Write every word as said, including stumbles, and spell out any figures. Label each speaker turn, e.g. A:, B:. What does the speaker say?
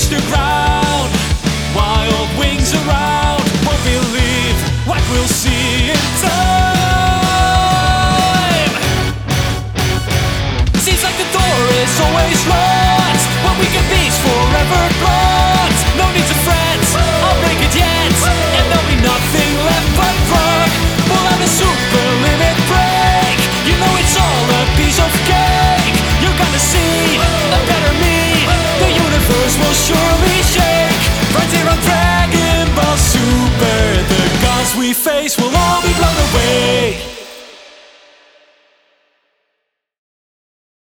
A: reach the ground. Wild wings around, won't believe what we'll see in time. Seems like the door is always locked, but we can be's forever blocked. No need to fret, I'll break it yet, and there'll be nothing left but rock. We'll have a super limit break. You know it's all a piece of cake. You're gonna see a better me. The universe will surely shake. Right here on Dragon Ball Super, the gods we face will all